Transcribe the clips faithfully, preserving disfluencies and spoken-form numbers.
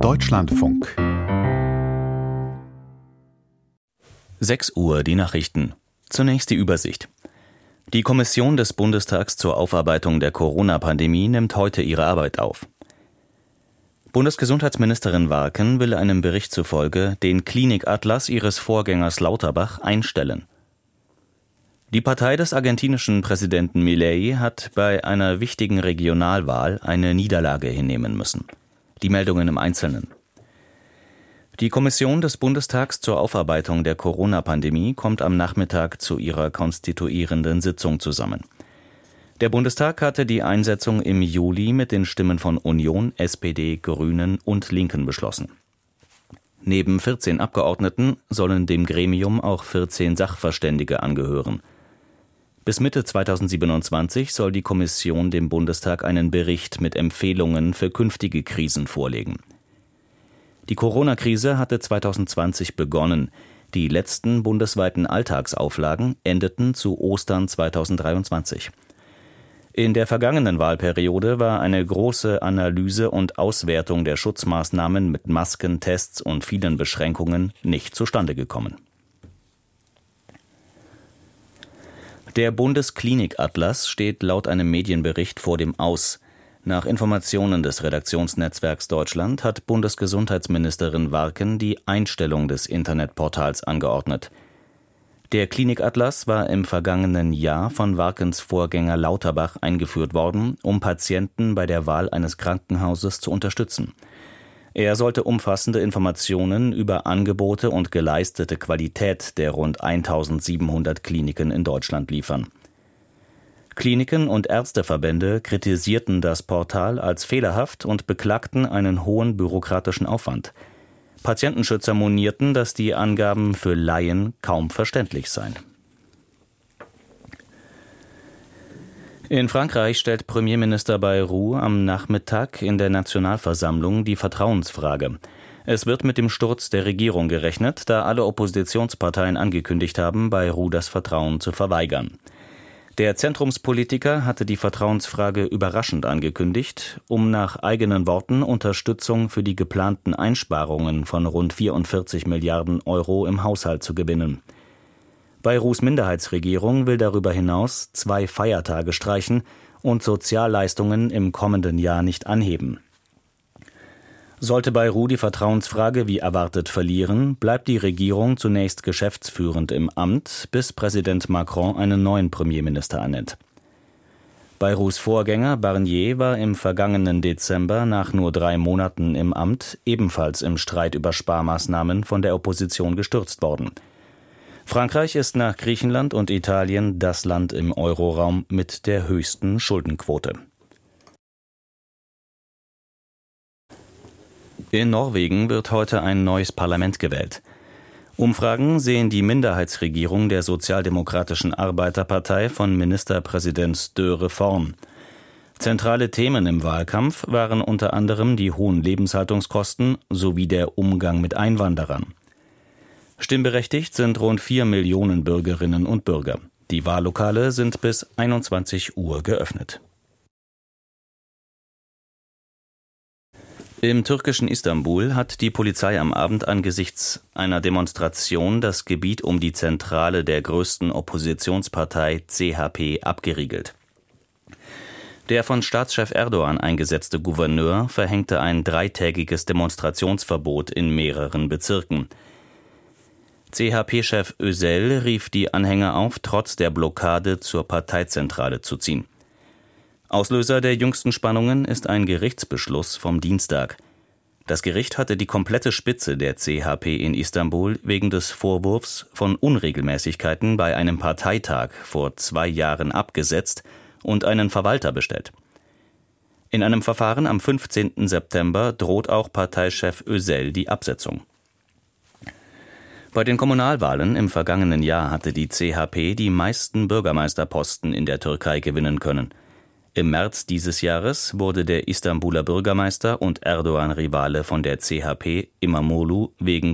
Deutschlandfunk. sechs Uhr, die Nachrichten. Zunächst die Übersicht. Die Kommission des Bundestags zur Aufarbeitung der Corona-Pandemie nimmt heute ihre Arbeit auf. Bundesgesundheitsministerin Warken will einem Bericht zufolge den Klinikatlas ihres Vorgängers Lauterbach einstellen. Die Partei des argentinischen Präsidenten Milei hat bei einer wichtigen Regionalwahl eine Niederlage hinnehmen müssen. Die Meldungen im Einzelnen. Die Kommission des Bundestags zur Aufarbeitung der Corona-Pandemie kommt am Nachmittag zu ihrer konstituierenden Sitzung zusammen. Der Bundestag hatte die Einsetzung im Juli mit den Stimmen von Union, S P D, Grünen und Linken beschlossen. Neben vierzehn Abgeordneten sollen dem Gremium auch vierzehn Sachverständige angehören. Bis Mitte zweitausendsiebenundzwanzig soll die Kommission dem Bundestag einen Bericht mit Empfehlungen für künftige Krisen vorlegen. Die Corona-Krise hatte zweitausendzwanzig begonnen. Die letzten bundesweiten Alltagsauflagen endeten zu Ostern zweitausenddreiundzwanzig. In der vergangenen Wahlperiode war eine große Analyse und Auswertung der Schutzmaßnahmen mit Masken, Tests und vielen Beschränkungen nicht zustande gekommen. Der Bundesklinikatlas steht laut einem Medienbericht vor dem Aus. Nach Informationen des Redaktionsnetzwerks Deutschland hat Bundesgesundheitsministerin Warken die Einstellung des Internetportals angeordnet. Der Klinikatlas war im vergangenen Jahr von Warkens Vorgänger Lauterbach eingeführt worden, um Patienten bei der Wahl eines Krankenhauses zu unterstützen. Er sollte umfassende Informationen über Angebote und geleistete Qualität der rund eintausendsiebenhundert Kliniken in Deutschland liefern. Kliniken und Ärzteverbände kritisierten das Portal als fehlerhaft und beklagten einen hohen bürokratischen Aufwand. Patientenschützer monierten, dass die Angaben für Laien kaum verständlich seien. In Frankreich stellt Premierminister Bayrou am Nachmittag in der Nationalversammlung die Vertrauensfrage. Es wird mit dem Sturz der Regierung gerechnet, da alle Oppositionsparteien angekündigt haben, Bayrou das Vertrauen zu verweigern. Der Zentrumspolitiker hatte die Vertrauensfrage überraschend angekündigt, um nach eigenen Worten Unterstützung für die geplanten Einsparungen von rund vierundvierzig Milliarden Euro im Haushalt zu gewinnen. Bayrous Minderheitsregierung will darüber hinaus zwei Feiertage streichen und Sozialleistungen im kommenden Jahr nicht anheben. Sollte Bayrou die Vertrauensfrage wie erwartet verlieren, bleibt die Regierung zunächst geschäftsführend im Amt, bis Präsident Macron einen neuen Premierminister ernennt. Bayrous Vorgänger Barnier war im vergangenen Dezember nach nur drei Monaten im Amt ebenfalls im Streit über Sparmaßnahmen von der Opposition gestürzt worden. Frankreich ist nach Griechenland und Italien das Land im Euroraum mit der höchsten Schuldenquote. In Norwegen wird heute ein neues Parlament gewählt. Umfragen sehen die Minderheitsregierung der Sozialdemokratischen Arbeiterpartei von Ministerpräsident Støre vorn. Zentrale Themen im Wahlkampf waren unter anderem die hohen Lebenshaltungskosten sowie der Umgang mit Einwanderern. Stimmberechtigt sind rund vier Millionen Bürgerinnen und Bürger. Die Wahllokale sind bis einundzwanzig Uhr geöffnet. Im türkischen Istanbul hat die Polizei am Abend angesichts einer Demonstration das Gebiet um die Zentrale der größten Oppositionspartei C H P abgeriegelt. Der von Staatschef Erdogan eingesetzte Gouverneur verhängte ein dreitägiges Demonstrationsverbot in mehreren Bezirken. C H P-Chef Özel rief die Anhänger auf, trotz der Blockade zur Parteizentrale zu ziehen. Auslöser der jüngsten Spannungen ist ein Gerichtsbeschluss vom Dienstag. Das Gericht hatte die komplette Spitze der C H P in Istanbul wegen des Vorwurfs von Unregelmäßigkeiten bei einem Parteitag vor zwei Jahren abgesetzt und einen Verwalter bestellt. In einem Verfahren am fünfzehnten September droht auch Parteichef Özel die Absetzung. Bei den Kommunalwahlen im vergangenen Jahr hatte die C H P die meisten Bürgermeisterposten in der Türkei gewinnen können. Im März dieses Jahres wurde der Istanbuler Bürgermeister und Erdogan-Rivale von der C H P, İmamoğlu, wegen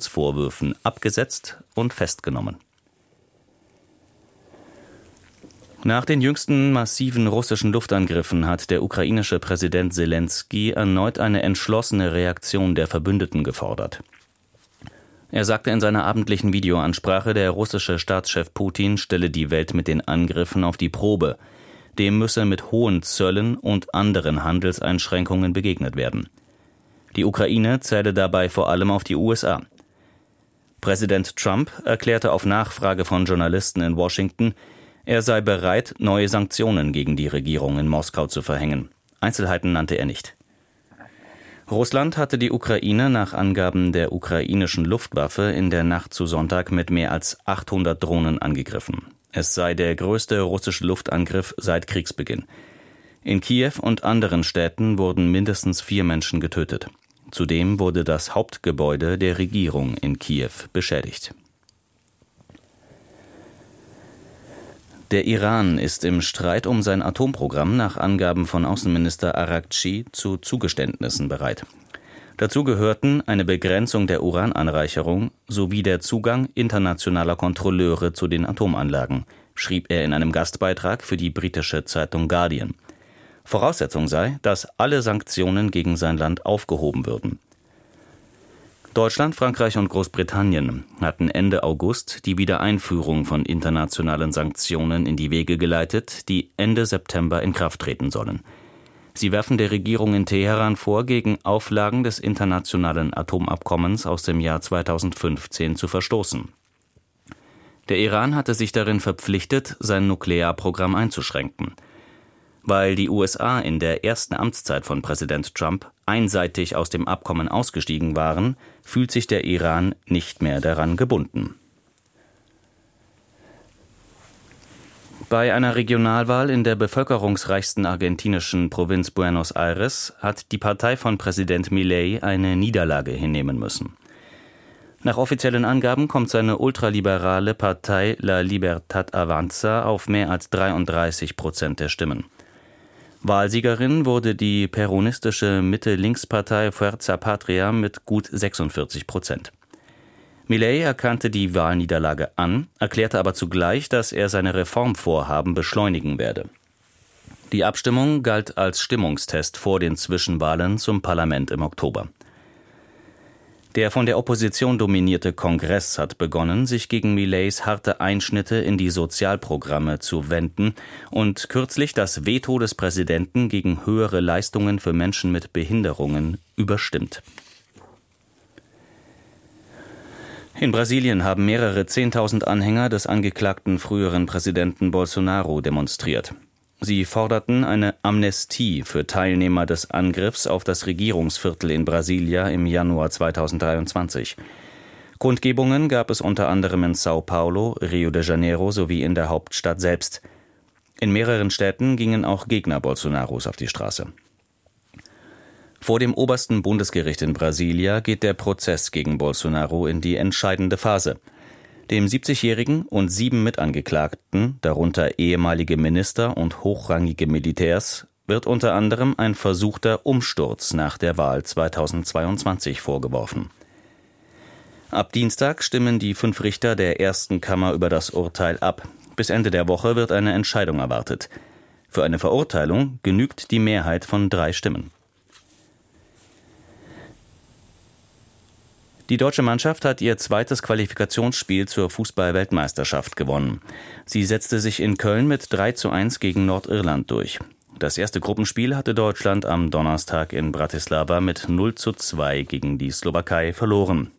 Korruptionsvorwürfen abgesetzt und festgenommen. Nach den jüngsten massiven russischen Luftangriffen hat der ukrainische Präsident Selenskyj erneut eine entschlossene Reaktion der Verbündeten gefordert. Er sagte in seiner abendlichen Videoansprache, der russische Staatschef Putin stelle die Welt mit den Angriffen auf die Probe. Dem müsse mit hohen Zöllen und anderen Handelseinschränkungen begegnet werden. Die Ukraine zähle dabei vor allem auf die U S A. Präsident Trump erklärte auf Nachfrage von Journalisten in Washington, er sei bereit, neue Sanktionen gegen die Regierung in Moskau zu verhängen. Einzelheiten nannte er nicht. Russland hatte die Ukraine nach Angaben der ukrainischen Luftwaffe in der Nacht zu Sonntag mit mehr als achthundert Drohnen angegriffen. Es sei der größte russische Luftangriff seit Kriegsbeginn. In Kiew und anderen Städten wurden mindestens vier Menschen getötet. Zudem wurde das Hauptgebäude der Regierung in Kiew beschädigt. Der Iran ist im Streit um sein Atomprogramm nach Angaben von Außenminister Araghchi zu Zugeständnissen bereit. Dazu gehörten eine Begrenzung der Urananreicherung sowie der Zugang internationaler Kontrolleure zu den Atomanlagen, schrieb er in einem Gastbeitrag für die britische Zeitung Guardian. Voraussetzung sei, dass alle Sanktionen gegen sein Land aufgehoben würden. Deutschland, Frankreich und Großbritannien hatten Ende August die Wiedereinführung von internationalen Sanktionen in die Wege geleitet, die Ende September in Kraft treten sollen. Sie werfen der Regierung in Teheran vor, gegen Auflagen des internationalen Atomabkommens aus dem Jahr zweitausendfünfzehn zu verstoßen. Der Iran hatte sich darin verpflichtet, sein Nuklearprogramm einzuschränken. Weil die U S A in der ersten Amtszeit von Präsident Trump einseitig aus dem Abkommen ausgestiegen waren, fühlt sich der Iran nicht mehr daran gebunden. Bei einer Regionalwahl in der bevölkerungsreichsten argentinischen Provinz Buenos Aires hat die Partei von Präsident Milei eine Niederlage hinnehmen müssen. Nach offiziellen Angaben kommt seine ultraliberale Partei La Libertad Avanza auf mehr als dreiunddreißig Prozent der Stimmen. Wahlsiegerin wurde die peronistische Mitte-Links-Partei Fuerza Patria mit gut sechsundvierzig Prozent. Milei erkannte die Wahlniederlage an, erklärte aber zugleich, dass er seine Reformvorhaben beschleunigen werde. Die Abstimmung galt als Stimmungstest vor den Zwischenwahlen zum Parlament im Oktober. Der von der Opposition dominierte Kongress hat begonnen, sich gegen Mileis harte Einschnitte in die Sozialprogramme zu wenden und kürzlich das Veto des Präsidenten gegen höhere Leistungen für Menschen mit Behinderungen überstimmt. In Brasilien haben mehrere Zehntausend Anhänger des angeklagten früheren Präsidenten Bolsonaro demonstriert. Sie forderten eine Amnestie für Teilnehmer des Angriffs auf das Regierungsviertel in Brasilia im Januar zweitausenddreiundzwanzig. Kundgebungen gab es unter anderem in São Paulo, Rio de Janeiro sowie in der Hauptstadt selbst. In mehreren Städten gingen auch Gegner Bolsonaros auf die Straße. Vor dem obersten Bundesgericht in Brasilia geht der Prozess gegen Bolsonaro in die entscheidende Phase. Dem siebzigjährigen und sieben Mitangeklagten, darunter ehemalige Minister und hochrangige Militärs, wird unter anderem ein versuchter Umsturz nach der Wahl zweitausendzweiundzwanzig vorgeworfen. Ab Dienstag stimmen die fünf Richter der ersten Kammer über das Urteil ab. Bis Ende der Woche wird eine Entscheidung erwartet. Für eine Verurteilung genügt die Mehrheit von drei Stimmen. Die deutsche Mannschaft hat ihr zweites Qualifikationsspiel zur Fußball-Weltmeisterschaft gewonnen. Sie setzte sich in Köln mit drei zu eins gegen Nordirland durch. Das erste Gruppenspiel hatte Deutschland am Donnerstag in Bratislava mit null zu zwei gegen die Slowakei verloren.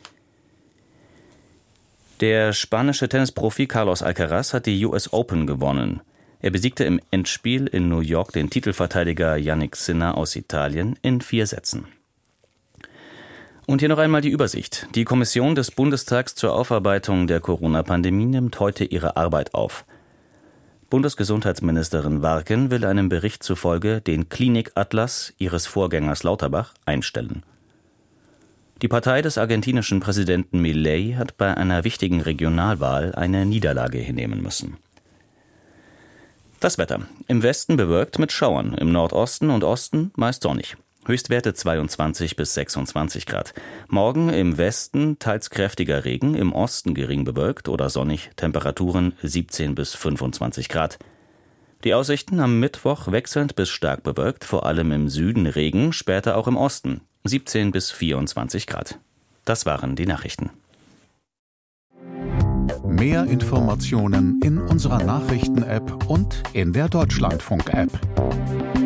Der spanische Tennisprofi Carlos Alcaraz hat die U S Open gewonnen. Er besiegte im Endspiel in New York den Titelverteidiger Jannik Sinner aus Italien in vier Sätzen. Und hier noch einmal die Übersicht. Die Kommission des Bundestags zur Aufarbeitung der Corona-Pandemie nimmt heute ihre Arbeit auf. Bundesgesundheitsministerin Warken will einem Bericht zufolge den Klinik-Atlas ihres Vorgängers Lauterbach einstellen. Die Partei des argentinischen Präsidenten Milei hat bei einer wichtigen Regionalwahl eine Niederlage hinnehmen müssen. Das Wetter. Im Westen bewölkt mit Schauern, im Nordosten und Osten meist sonnig. Höchstwerte zweiundzwanzig bis sechsundzwanzig Grad. Morgen im Westen teils kräftiger Regen, im Osten gering bewölkt oder sonnig, Temperaturen siebzehn bis fünfundzwanzig Grad. Die Aussichten am Mittwoch wechselnd bis stark bewölkt, vor allem im Süden Regen, später auch im Osten. siebzehn bis vierundzwanzig Grad. Das waren die Nachrichten. Mehr Informationen in unserer Nachrichten-App und in der Deutschlandfunk-App.